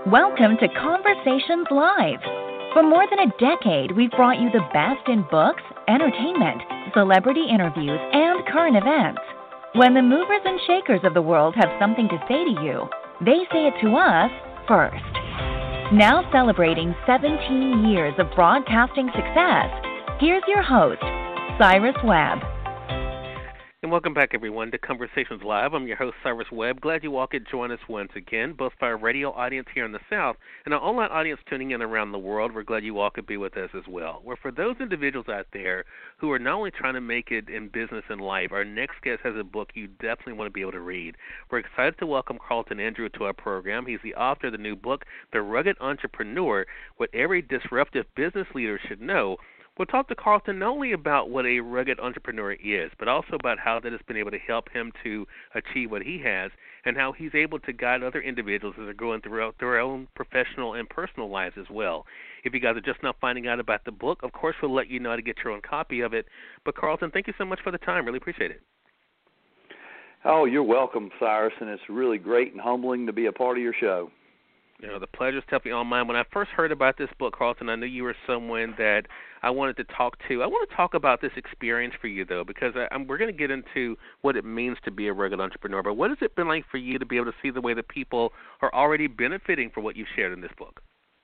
Welcome to Conversations Live. For more than a decade, we've brought you the best in books, entertainment, celebrity interviews, and current events. When the movers and shakers of the world have something to say to you, they say it to us first. Now celebrating 17 years of broadcasting success, here's your host, Cyrus Webb. And welcome back, everyone, to Conversations Live. I'm your host, Cyrus Webb. Glad you all could join us once again, both for our radio audience here in the South and our online audience tuning in around the world. We're glad you all could be with us as well. Well, for those individuals out there who are not only trying to make it in business and life, our next guest has a book you definitely want to be able to read. We're excited to welcome Carlton Andrew to our program. He's the author of the new book, The Rugged Entrepreneur, What Every Disruptive Business Leader Should Know. We'll talk to Carlton not only about what a rugged entrepreneur is, but also about how that has been able to help him to achieve what he has and how he's able to guide other individuals as they're going throughout their own professional and personal lives as well. If you guys are just now finding out about the book, of course we'll let you know how to get your own copy of it. But Carlton, thank you so much for the time. Really appreciate it. Oh, you're welcome, Cyrus, and it's really great and humbling to be a part of your show. You know, the pleasure's definitely all mine. When I first heard about this book, Carlton, I knew you were someone that I wanted to talk to. I want to talk about this experience for you, though, because we're going to get into what it means to be a rugged entrepreneur. But what has it been like for you to be able to see the way that people are already benefiting from what you've shared in this book?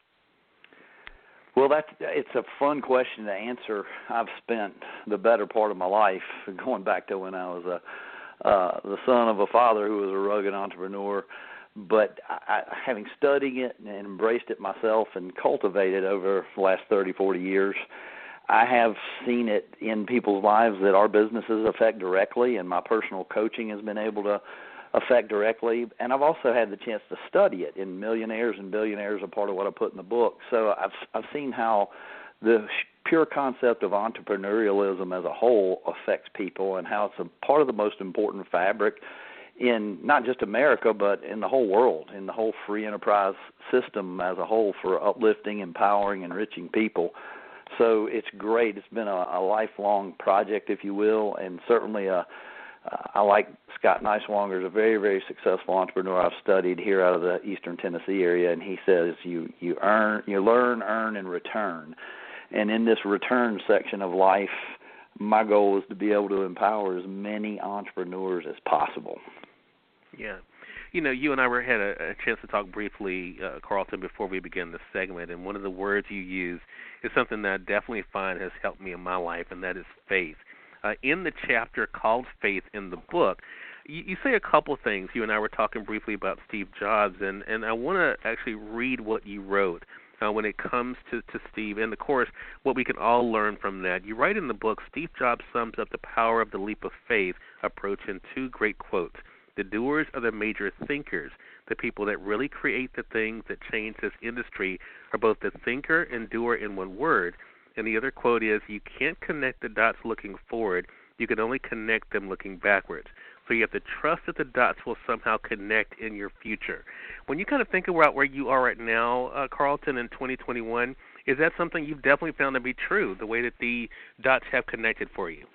Well, it's a fun question to answer. I've spent the better part of my life, going back to when I was the son of a father who was a rugged entrepreneur, but having studied it and embraced it myself and cultivated over the last 30, 40 years, I have seen it in people's lives that our businesses affect directly, and my personal coaching has been able to affect directly. And I've also had the chance to study it in Millionaires and Billionaires, a part of what I put in the book. So I've seen how the pure concept of entrepreneurialism as a whole affects people and how it's a part of the most important fabric in not just America, but in the whole world, in the whole free enterprise system as a whole for uplifting, empowering, enriching people. So it's great. It's been a lifelong project, if you will, and certainly I like Scott Niswonger, is a very, very successful entrepreneur I've studied here out of the Eastern Tennessee area, and he says you learn, earn, and return. And in this return section of life, my goal is to be able to empower as many entrepreneurs as possible. Yeah. You know, you and I had a chance to talk briefly, Carlton, before we begin this segment, and one of the words you use is something that I definitely find has helped me in my life, and that is faith. In the chapter called Faith in the book, you say a couple of things. You and I were talking briefly about Steve Jobs, and I want to actually read what you wrote when it comes to Steve, and of course, what we can all learn from that. You write in the book, Steve Jobs sums up the power of the leap of faith approach in two great quotes. The doers are the major thinkers. The people that really create the things that change this industry are both the thinker and doer in one word. And the other quote is, you can't connect the dots looking forward. You can only connect them looking backwards. So you have to trust that the dots will somehow connect in your future. When you kind of think about where you are right now, Carlton, in 2021, is that something you've definitely found to be true, the way that the dots have connected for you?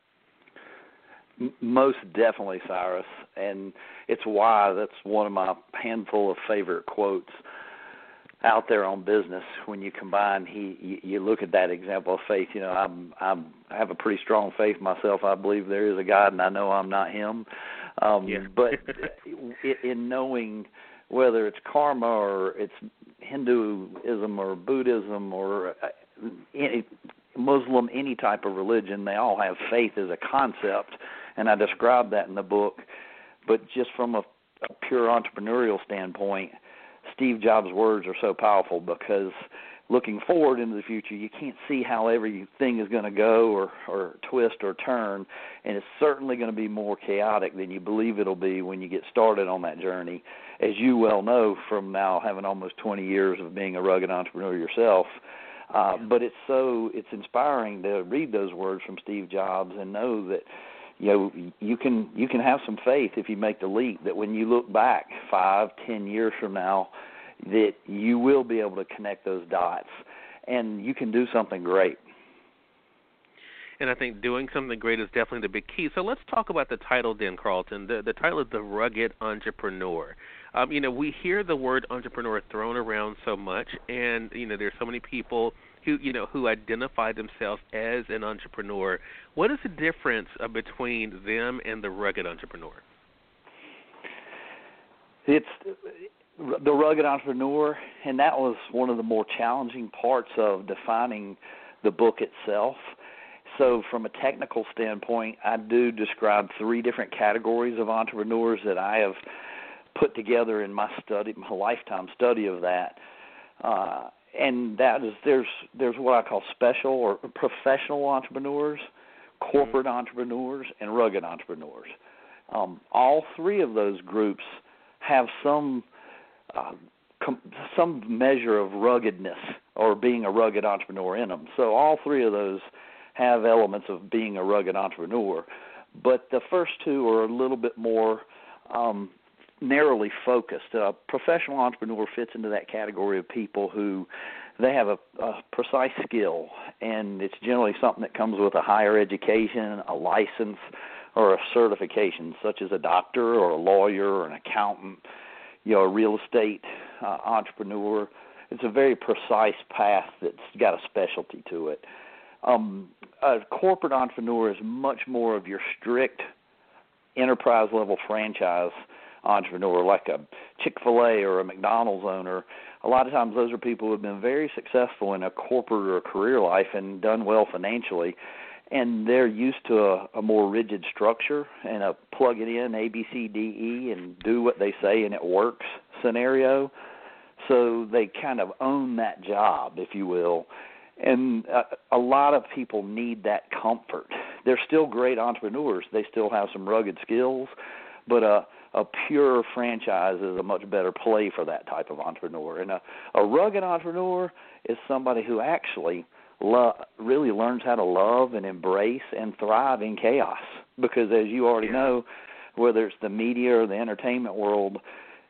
Most definitely, Cyrus, and it's why that's one of my handful of favorite quotes out there on business. When you combine, you look at that example of faith. You know, I have a pretty strong faith myself. I believe there is a God, and I know I'm not Him. But in knowing whether it's karma or it's Hinduism or Buddhism or any Muslim, any type of religion, they all have faith as a concept. And I describe that in the book. But just from a pure entrepreneurial standpoint, Steve Jobs' words are so powerful because looking forward into the future, you can't see how everything is going to go or twist or turn, and it's certainly going to be more chaotic than you believe it'll be when you get started on that journey. As you well know from now having almost 20 years of being a rugged entrepreneur yourself, but it's inspiring to read those words from Steve Jobs and know that you can have some faith if you make the leap that when you look back 5, 10 years from now, that you will be able to connect those dots and you can do something great. And I think doing something great is definitely the big key. So let's talk about the title then, Carlton. The title is The Rugged Entrepreneur. We hear the word entrepreneur thrown around so much, and there's so many people who identify themselves as an entrepreneur. What is the difference between them and the rugged entrepreneur? It's the rugged entrepreneur, and that was one of the more challenging parts of defining the book itself. So from a technical standpoint, I do describe 3 different categories of entrepreneurs that I have put together in my study, my lifetime study of that. And that is, there's what I call special or professional entrepreneurs, corporate entrepreneurs, and rugged entrepreneurs. All 3 of those groups have some measure of ruggedness or being a rugged entrepreneur in them. So all 3 of those have elements of being a rugged entrepreneur. But the first 2 are a little bit more narrowly focused. A professional entrepreneur fits into that category of people who they have a precise skill, and it's generally something that comes with a higher education, a license, or a certification, such as a doctor or a lawyer or an accountant, a real estate entrepreneur. It's a very precise path that's got a specialty to it. A corporate entrepreneur is much more of your strict enterprise-level franchise entrepreneur, like a Chick-fil-A or a McDonald's owner. A lot of times those are people who have been very successful in a corporate or a career life and done well financially, and they're used to a more rigid structure and a plug it in, A, B, C, D, E, and do what they say and it works scenario. So they kind of own that job, if you will. And a lot of people need that comfort. They're still great entrepreneurs. They still have some rugged skills, but a pure franchise is a much better play for that type of entrepreneur. And a rugged entrepreneur is somebody who actually really learns how to love and embrace and thrive in chaos. Because as you already know, whether it's the media or the entertainment world,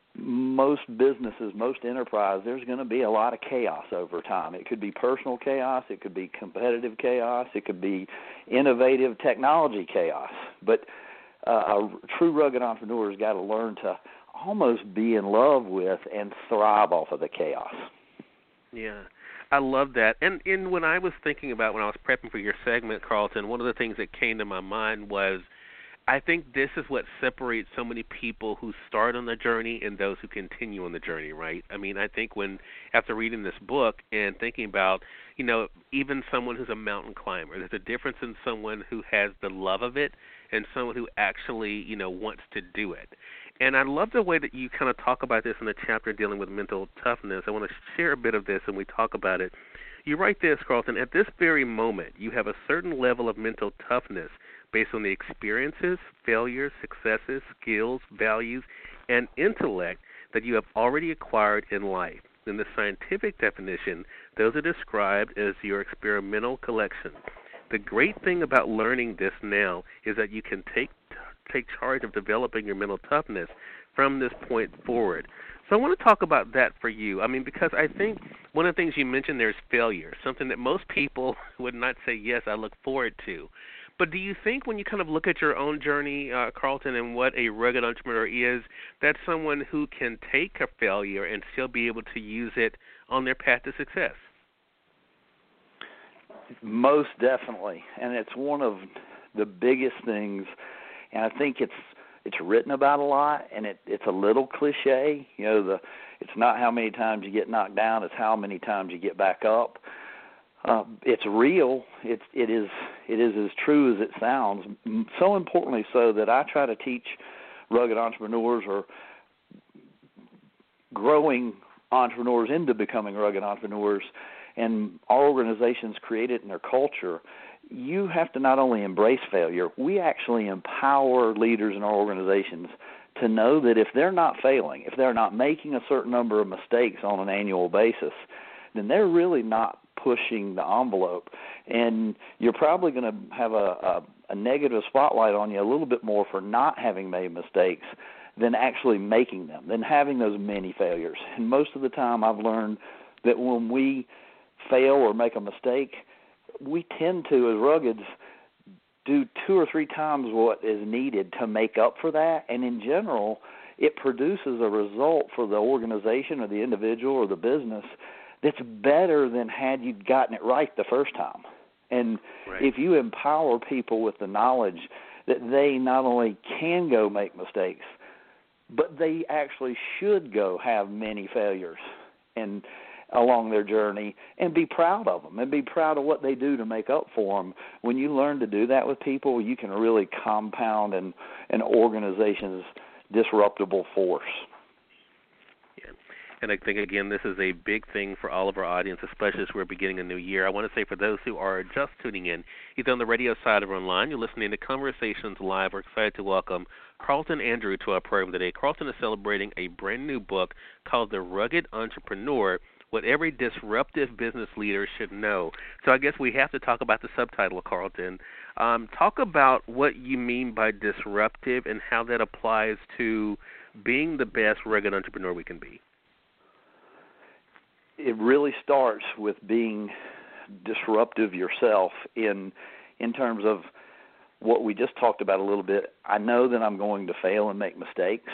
most businesses, most enterprise, there's going to be a lot of chaos over time. It could be personal chaos, it could be competitive chaos, it could be innovative technology chaos. But a true rugged entrepreneur has got to learn to almost be in love with and thrive off of the chaos. Yeah, I love that. And when I was thinking about, when I was prepping for your segment, Carlton, one of the things that came to my mind was, I think this is what separates so many people who start on the journey and those who continue on the journey, right? I mean, I think after reading this book and thinking about, even someone who's a mountain climber, there's a difference in someone who has the love of it and someone who actually, wants to do it. And I love the way that you kind of talk about this in the chapter dealing with mental toughness. I want to share a bit of this and we talk about it. You write this, Carlton, at this very moment, you have a certain level of mental toughness based on the experiences, failures, successes, skills, values, and intellect that you have already acquired in life. In the scientific definition, those are described as your experimental collection. The great thing about learning this now is that you can take charge of developing your mental toughness from this point forward. So I want to talk about that for you. I mean, because I think one of the things you mentioned there is failure, something that most people would not say, yes, I look forward to. But do you think when you kind of look at your own journey, Carlton, and what a rugged entrepreneur is, that's someone who can take a failure and still be able to use it on their path to success? Most definitely. And it's one of the biggest things, and I think it's written about a lot, and it's a little cliche. It's not how many times you get knocked down, it's how many times you get back up. It's real. It is as true as it sounds. So importantly so that I try to teach rugged entrepreneurs or growing entrepreneurs into becoming rugged entrepreneurs, and our organizations create it in their culture. You have to not only embrace failure, we actually empower leaders in our organizations to know that if they're not failing, if they're not making a certain number of mistakes on an annual basis, then they're really not pushing the envelope. And you're probably going to have a negative spotlight on you a little bit more for not having made mistakes than actually making them, than having those many failures. And most of the time I've learned that when we fail or make a mistake, we tend to, as ruggeds, do 2 or 3 times what is needed to make up for that. And in general, it produces a result for the organization or the individual or the business that's better than had you gotten it right the first time. And if you empower people with the knowledge that they not only can go make mistakes, but they actually should go have many failures and along their journey and be proud of them and be proud of what they do to make up for them. When you learn to do that with people, you can really compound an organization's disruptible force. And I think, again, this is a big thing for all of our audience, especially as we're beginning a new year. I want to say for those who are just tuning in, either on the radio side or online, you're listening to Conversations Live. We're excited to welcome Carlton Andrew to our program today. Carlton is celebrating a brand new book called The Rugged Entrepreneur, What Every Disruptive Business Leader Should Know. So I guess we have to talk about the subtitle, Carlton. Talk about what you mean by disruptive and how that applies to being the best rugged entrepreneur we can be. It really starts with being disruptive yourself in terms of what we just talked about a little bit. I know that I'm going to fail and make mistakes.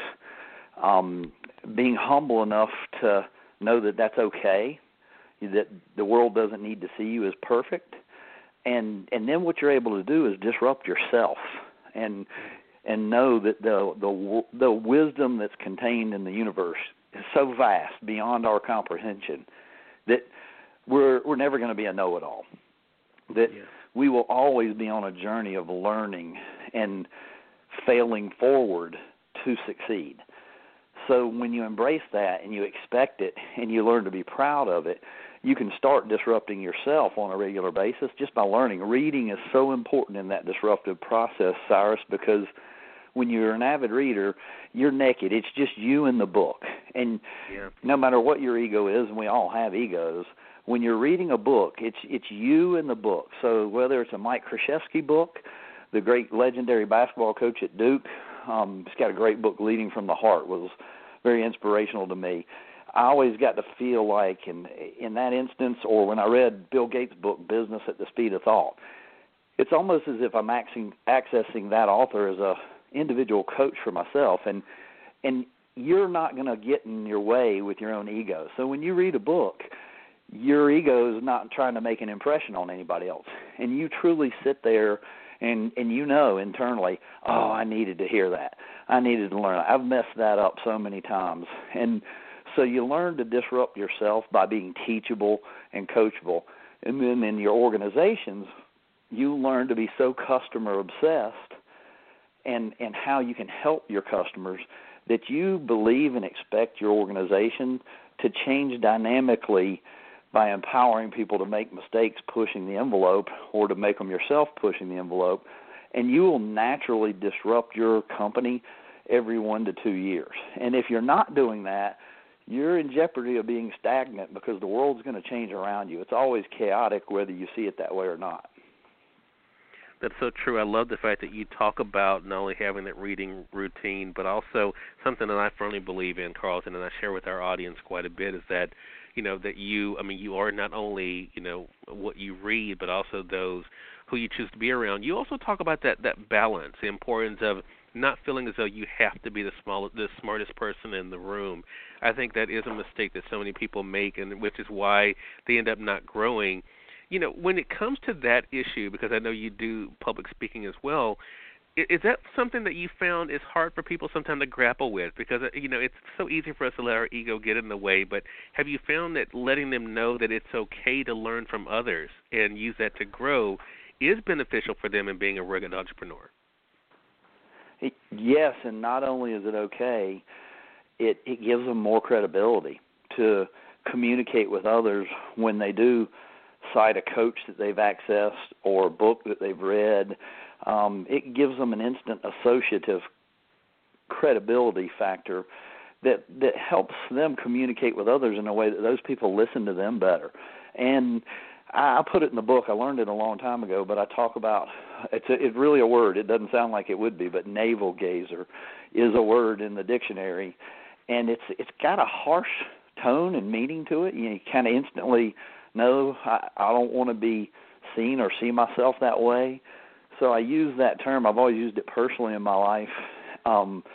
Being humble enough to know that that's okay, that the world doesn't need to see you as perfect. And then what you're able to do is disrupt yourself and know that the wisdom that's contained in the universe is so vast beyond our comprehension that we're never going to be a know-it-all, that we will always be on a journey of learning and failing forward to succeed. So when you embrace that and you expect it and you learn to be proud of it, you can start disrupting yourself on a regular basis just by learning. Reading is so important in that disruptive process, Cyrus, because when you're an avid reader, you're naked. It's just you and the book. And no matter what your ego is, and we all have egos, when you're reading a book, it's you and the book. So whether it's a Mike Krzyzewski book, the great legendary basketball coach at Duke, he's got a great book, Leading from the Heart, was very inspirational to me. I always got to feel like in that instance, or when I read Bill Gates' book, Business at the Speed of Thought, it's almost as if I'm accessing that author as a individual coach for myself, and you're not going to get in your way with your own ego. So when you read a book, your ego is not trying to make an impression on anybody else, and you truly sit there and you know internally, oh, I needed to hear that. I needed to learn. I've messed that up so many times. And so you learn to disrupt yourself by being teachable and coachable. And then in your organizations, you learn to be so customer obsessed and how you can help your customers that you believe and expect your organization to change dynamically by empowering people to make mistakes pushing the envelope, or to make them yourself pushing the envelope, and you will naturally disrupt your company every 1 to 2 years. And if you're not doing that, you're in jeopardy of being stagnant, because the world's going to change around you. It's always chaotic whether you see it that way or not. That's so true. I love the fact that you talk about not only having that reading routine, but also something that I firmly believe in, Carlton, and I share with our audience quite a bit, is that, that you are not only, what you read, but also those who you choose to be around. You also talk about that balance, the importance of not feeling as though you have to be the smartest person in the room. I think that is a mistake that so many people make, and which is why they end up not growing. When it comes to that issue, because I know you do public speaking as well, is that something that you found is hard for people sometimes to grapple with? Because, it's so easy for us to let our ego get in the way, but have you found that letting them know that it's okay to learn from others and use that to grow is beneficial for them in being a rugged entrepreneur? Yes, and not only is it okay, it gives them more credibility to communicate with others when they do cite a coach that they've accessed or a book that they've read. It gives them an instant associative credibility factor that helps them communicate with others in a way that those people listen to them better. And I put it in the book. I learned it a long time ago, but I talk about it's really a word. It doesn't sound like it would be, but navel gazer is a word in the dictionary, and it's got a harsh tone and meaning to it. You kind of instantly know I don't want to be seen or see myself that way. So I use that term. I've always used it personally in my life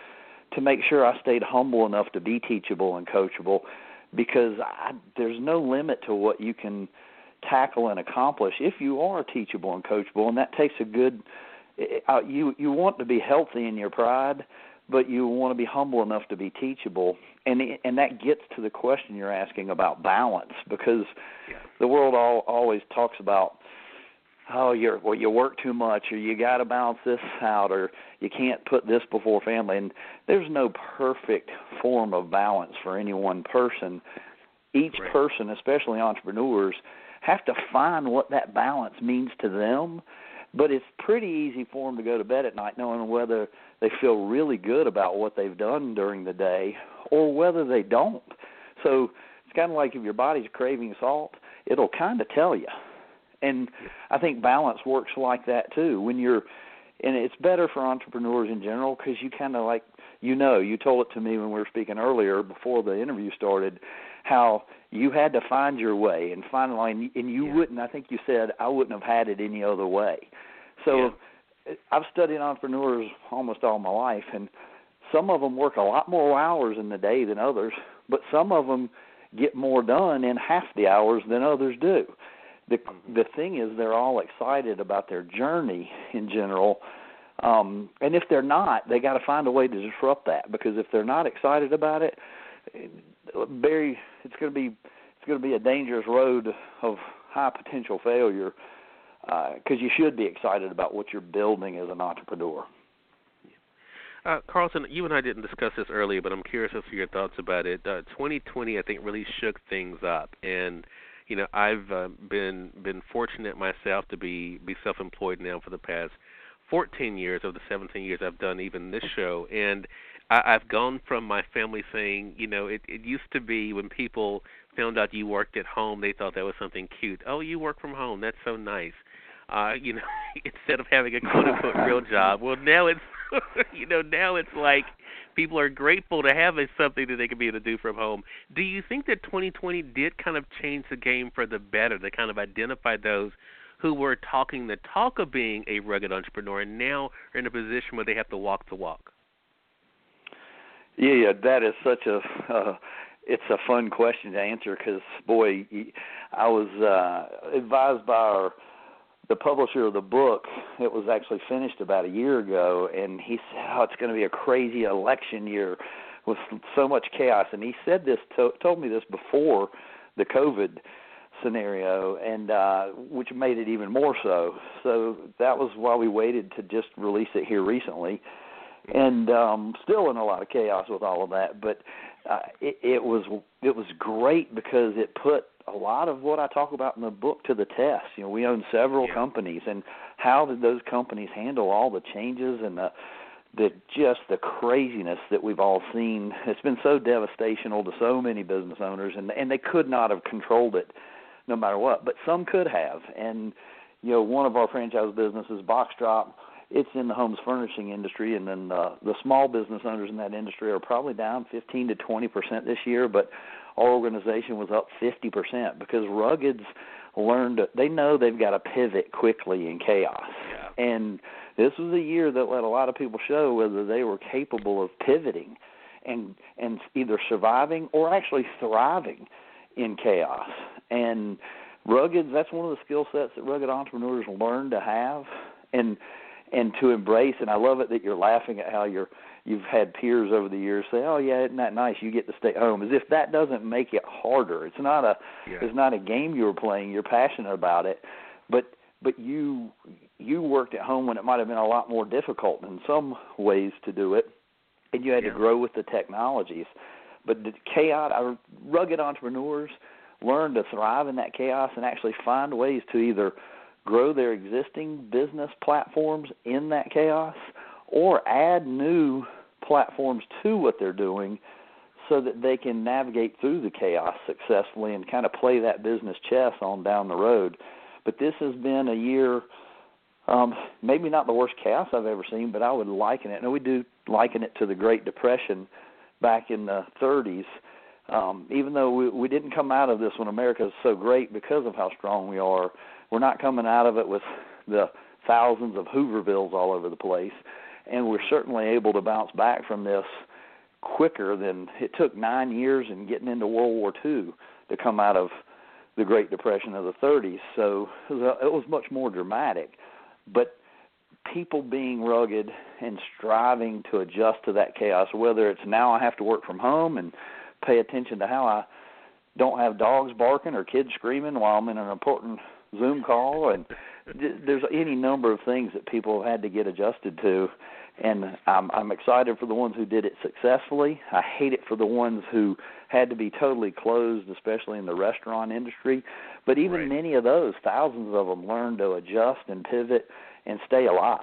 to make sure I stayed humble enough to be teachable and coachable, because there's no limit to what you can tackle and accomplish if you are teachable and coachable, and that takes a good you want to be healthy in your pride, but you want to be humble enough to be teachable, and that gets to the question you're asking about balance, because the world always talks about, oh, you work too much, or you got to balance this out, or you can't put this before family. And there's no perfect form of balance for any one person. Each person, especially entrepreneurs, have to find what that balance means to them. But it's pretty easy for them to go to bed at night knowing whether they feel really good about what they've done during the day or whether they don't. So it's kind of like if your body's craving salt, it'll kind of tell you. And I think balance works like that too. And it's better for entrepreneurs in general, because you kind of like, you told it to me when we were speaking earlier before the interview started, how you had to find your way and find a line, and you wouldn't, I think you said, I wouldn't have had it any other way. So I've studied entrepreneurs almost all my life, and some of them work a lot more hours in the day than others, but some of them get more done in half the hours than others do. The thing is, they're all excited about their journey in general, and if they're not, they got to find a way to disrupt that, because if they're not excited about it, it's going to be a dangerous road of high potential failure, because you should be excited about what you're building as an entrepreneur. Carlton, you and I didn't discuss this earlier, but I'm curious as to your thoughts about it. 2020, I think, really shook things up, and I've been fortunate myself to be self-employed now for the past 14 years of the 17 years I've done even this show, and I've gone from my family saying, it used to be when people found out you worked at home, they thought that was something cute. Oh, you work from home, that's so nice. Instead of having a quote-unquote real job. Well, now it's, now it's like people are grateful to have something that they can be able to do from home. Do you think that 2020 did kind of change the game for the better, to kind of identify those who were talking the talk of being a rugged entrepreneur and now are in a position where they have to walk the walk? Yeah, that is such it's a fun question to answer, because, boy, I was advised by the publisher of the book. It was actually finished about a year ago, and he said, it's going to be a crazy election year with so much chaos. And he said this, told me this before the COVID scenario, and which made it even more so. So that was why we waited to just release it here recently. And still in a lot of chaos with all of that, but it was great, because it put a lot of what I talk about in the book to the test. We own several companies, and how did those companies handle all the changes and the craziness that we've all seen? It's been so devastational to so many business owners, and they could not have controlled it no matter what, but some could have. And one of our franchise businesses, Box Drop, it's in the homes furnishing industry, and then the small business owners in that industry are probably down 15 to 20% this year, but our organization was up 50%, because Ruggeds learned, they know they've got to pivot quickly in chaos. Yeah. And this was a year that let a lot of people show whether they were capable of pivoting and either surviving or actually thriving in chaos. And Ruggeds, that's one of the skill sets that rugged entrepreneurs learn to have and to embrace. And I love it that you're laughing at how you've had peers over the years say, "Oh yeah, isn't that nice? You get to stay home," as if that doesn't make it harder. It's not a game you were playing. You're passionate about it, but you worked at home when it might have been a lot more difficult in some ways to do it, and you had to grow with the technologies. But the chaos, rugged entrepreneurs learn to thrive in that chaos and actually find ways to either grow their existing business platforms in that chaos or add new platforms to what they're doing so that they can navigate through the chaos successfully and kind of play that business chess on down the road. But this has been a year, maybe not the worst chaos I've ever seen, but I would liken it, and we do liken it to the Great Depression back in the 30s. Even though we didn't come out of this when America is so great because of how strong we are, we're not coming out of it with the thousands of Hoovervilles all over the place. And we're certainly able to bounce back from this quicker than it took 9 years and getting into World War II to come out of the Great Depression of the 30s. So it was much more dramatic. But people being rugged and striving to adjust to that chaos, whether it's now I have to work from home and pay attention to how I don't have dogs barking or kids screaming while I'm in an important Zoom call, and there's any number of things that people have had to get adjusted to, and I'm excited for the ones who did it successfully. I hate it for the ones who had to be totally closed, especially in the restaurant industry. But even many of those, thousands of them, learned to adjust and pivot and stay alive.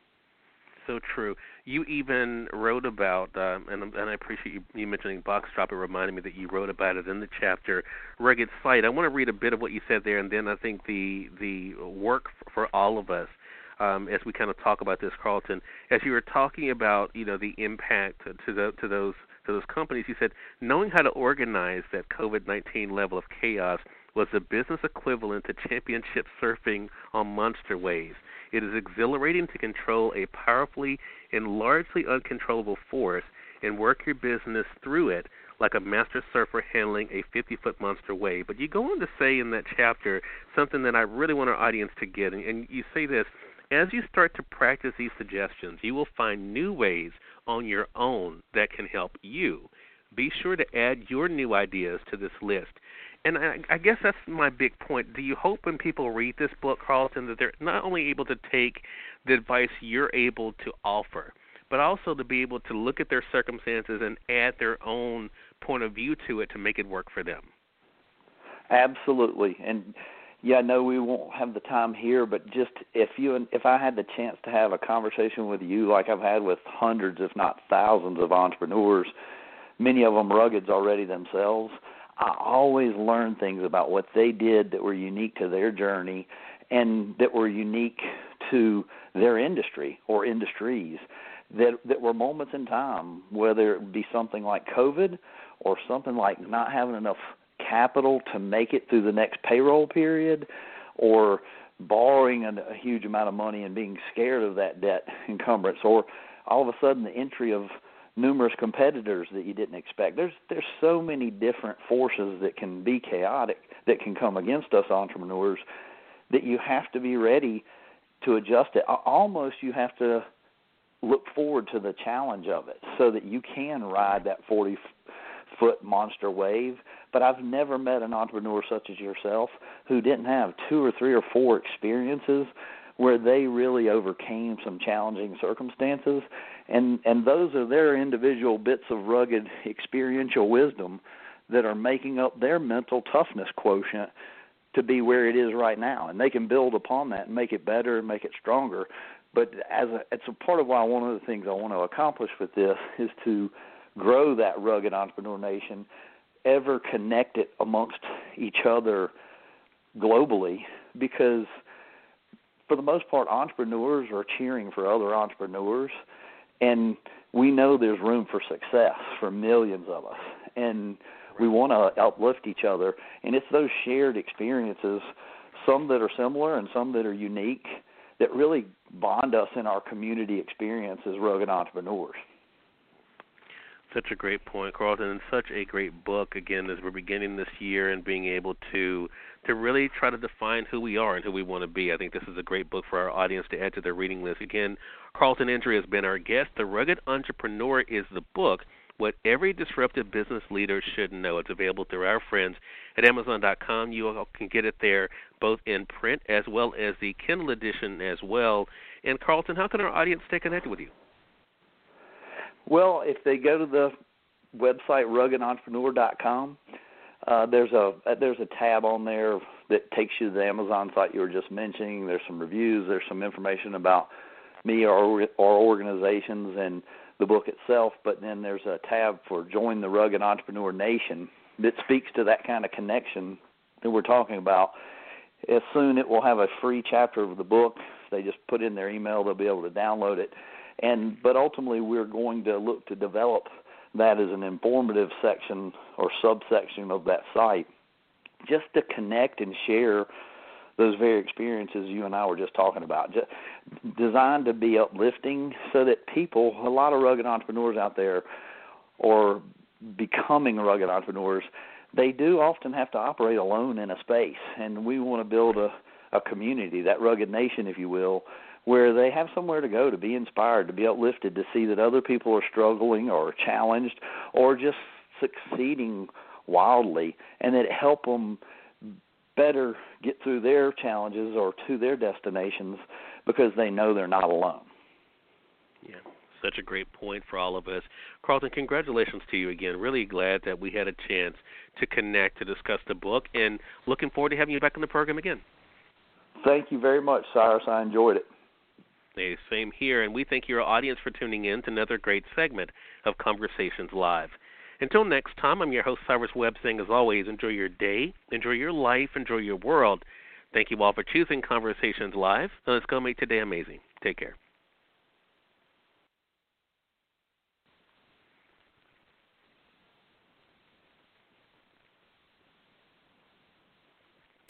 So true. You even wrote about, and I appreciate you mentioning Box Drop. It reminded me that you wrote about it in the chapter, Rugged Sight. I want to read a bit of what you said there, and then I think the work for all of us as we kind of talk about this, Carlton. As you were talking about, the impact to those companies, you said, knowing how to organize that COVID-19 level of chaos was the business equivalent to championship surfing on monster waves. It is exhilarating to control a powerfully and largely uncontrollable force and work your business through it like a master surfer handling a 50-foot monster wave. But you go on to say in that chapter something that I really want our audience to get, and you say this: as you start to practice these suggestions, you will find new ways on your own that can help you. Be sure to add your new ideas to this list. And I guess that's my big point. Do you hope when people read this book, Carlton, that they're not only able to take the advice you're able to offer, but also to be able to look at their circumstances and add their own point of view to it to make it work for them? Absolutely. And I know we won't have the time here, but just if I had the chance to have a conversation with you like I've had with hundreds, if not thousands, of entrepreneurs, many of them ruggeds already themselves, I always learn things about what they did that were unique to their journey and that were unique to their industry or industries, that were moments in time, whether it be something like COVID or something like not having enough capital to make it through the next payroll period, or borrowing a huge amount of money and being scared of that debt encumbrance, or all of a sudden the entry of numerous competitors that you didn't expect. There's so many different forces that can be chaotic, that can come against us entrepreneurs, that you have to be ready to adjust it. Almost you have to look forward to the challenge of it so that you can ride that 40-foot monster wave. But I've never met an entrepreneur such as yourself who didn't have 2 or 3 or 4 experiences where they really overcame some challenging circumstances, and those are their individual bits of rugged experiential wisdom that are making up their mental toughness quotient to be where it is right now. And they can build upon that and make it better and make it stronger. But it's a part of why one of the things I want to accomplish with this is to grow that rugged entrepreneur nation, ever connect it amongst each other globally, because for the most part, entrepreneurs are cheering for other entrepreneurs, and we know there's room for success for millions of us, and we want to uplift each other. And it's those shared experiences, some that are similar and some that are unique, that really bond us in our community experience as rugged entrepreneurs. Such a great point, Carlton, and such a great book, again, as we're beginning this year and being able to really try to define who we are and who we want to be. I think this is a great book for our audience to add to their reading list. Again, Carlton Endry has been our guest. The Rugged Entrepreneur is the book, What Every Disruptive Business Leader Should Know. It's available through our friends at Amazon.com. You all can get it there both in print as well as the Kindle edition as well. And, Carlton, how can our audience stay connected with you? Well, if they go to the website ruggedentrepreneur.com, there's a tab on there that takes you to the Amazon site you were just mentioning. There's some reviews. There's some information about me or organizations and the book itself. But then there's a tab for Join the Rugged Entrepreneur Nation that speaks to that kind of connection that we're talking about. As soon it will have a free chapter of the book. If they just put in their email, they'll be able to download it. But ultimately, we're going to look to develop that as an informative section or subsection of that site, just to connect and share those very experiences you and I were just talking about, just designed to be uplifting so that people, a lot of rugged entrepreneurs out there, or becoming rugged entrepreneurs, they do often have to operate alone in a space. And we want to build a community, that rugged nation, if you will, where they have somewhere to go to be inspired, to be uplifted, to see that other people are struggling or challenged or just succeeding wildly, and that it help them better get through their challenges or to their destinations because they know they're not alone. Yeah, such a great point for all of us. Carlton, congratulations to you again. Really glad that we had a chance to connect to discuss the book, and looking forward to having you back on the program again. Thank you very much, Cyrus. I enjoyed it. Hey, same here, and we thank your audience for tuning in to another great segment of Conversations Live. Until next time, I'm your host, Cyrus Webb, saying, as always, enjoy your day, enjoy your life, enjoy your world. Thank you all for choosing Conversations Live. Now let's go make today amazing. Take care.